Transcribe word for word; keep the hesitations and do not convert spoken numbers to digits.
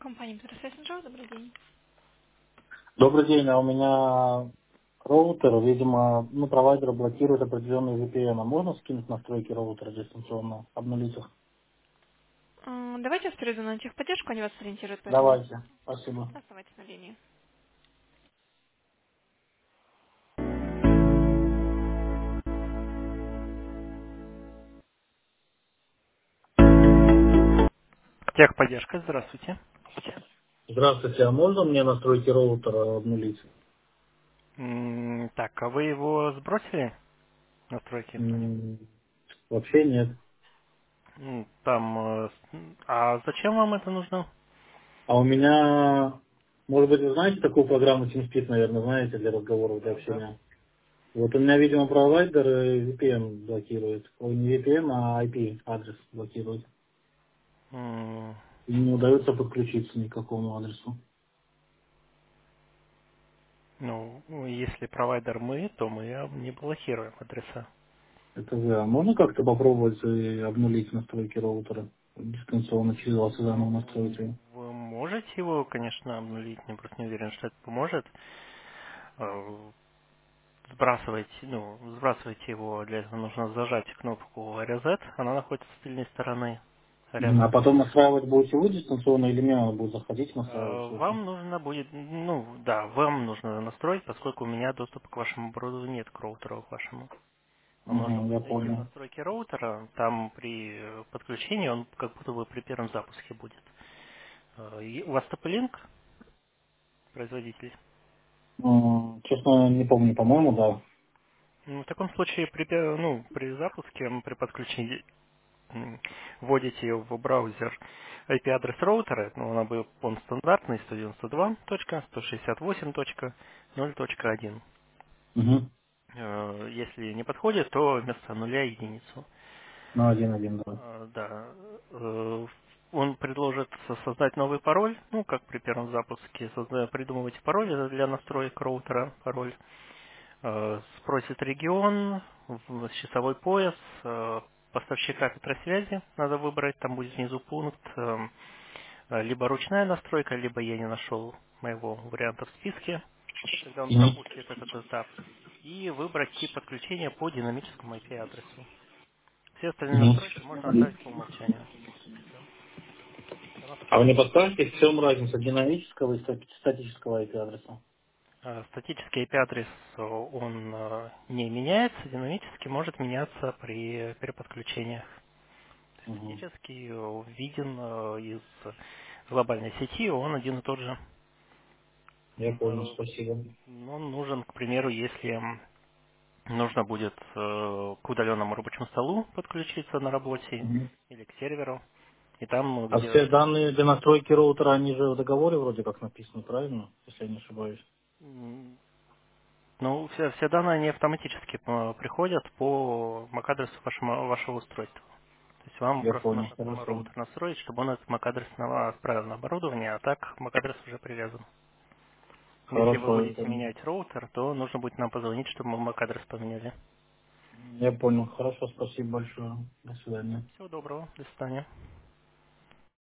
Компания Интерфейс Джо, добрый день. Добрый день, а у меня роутер, видимо, ну, провайдер блокирует определенные ви пи эн. А можно скинуть настройки роутера дистанционно, обнулить их? М, Давайте я вас перейду на техподдержку, они вас сориентируют по этому Давайте, вопросу. спасибо. Оставайтесь на линии. Техподдержка, здравствуйте. Здравствуйте, а можно мне настройки роутера обнулить? М, Так, а вы его сбросили, настройки? М, Вообще нет. М, Там, э, с- а зачем вам это нужно? А у меня, может быть, вы знаете такую программу TeamSpeak, наверное, знаете, для разговоров, для Да, да. общения? Вот у меня, видимо, провайдер э, ви пи эн блокирует. Ой, не ви пи эн, а ай пи адрес блокирует. М, И не удается подключиться ни к какому адресу. Ну, если провайдер мы, то мы э, не блокируем адреса. Это да. Можно как-то попробовать э, обнулить настройки роутера дистанционно через вас и заново настроить Ну, его? вы можете его, конечно, обнулить, я просто не уверен, что это поможет. Э, Сбрасывайте, ну, сбрасывайте его, для этого нужно зажать кнопку Reset, она находится с тыльной стороны, Мгм. рядом А с потом диском. настраивать будете вы дистанционно или мне надо будет заходить настраивать Э, все это? Вам нужно будет, ну, да, вам нужно настроить, поскольку у меня доступа к вашему оборудованию нет, к роутеру к вашему. Вам нужно Угу, я будет зайти в понял. настройки роутера, там при э, подключении он как будто бы при первом запуске будет. Э, и У вас топ-линк, производитель? М, Честно, не помню, по-моему, да. Ну, в таком случае при, пе- ну, при запуске, м, при подключении м, вводите в браузер ай пи-адрес роутера, ну, он, бы- он стандартный, сто девяносто два точка сто шестьдесят восемь точка ноль точка один. Угу. Э, Если не подходит, то вместо нуля единицу. На один один, да. Э, Да. Э, Он предложит со- создать новый пароль, ну, как при первом запуске, созда- придумывайте пароль для настроек роутера, пароль. Э, Спросит регион, в- часовой пояс, э, поставщика Петросвязи надо выбрать, там будет внизу пункт, эм, э, либо ручная настройка, либо я не нашел моего варианта в списке, когда он Мгм. запустит этот этап, и выбрать тип подключения по динамическому ай пи-адресу. Все остальные настройки можно Мгм. оставить по умолчанию. Все, все А вы не настроено. подскажете, в чем разница динамического и ста- статического ай пи адреса? Э, Статический ай пи-адрес, э, он э, не меняется, динамически может меняться при переподключениях. Угу. Статически э, виден э, из глобальной сети, он один и тот же. Я М, понял, э, спасибо. Он нужен, к примеру, если нужно будет э, к удаленному рабочему столу подключиться на работе Мгм. или к серверу, и там, А где... все данные для настройки роутера, они же в договоре вроде как написаны, правильно? Если я не ошибаюсь. м, Ну, все, все данные, они автоматически э, приходят по MAC-адресу вашему, вашего устройства. То есть вам Я просто понял, нужно самый хорошо. роутер настроить, чтобы он этот MAC-адрес на- отправил на оборудование, а так MAC-адрес уже привязан. Если вы Хорошо, я будете понял. менять роутер, то нужно будет нам позвонить, чтобы мы MAC-адрес поменяли. Я понял. Хорошо, спасибо большое. До свидания. Всего доброго, до свидания.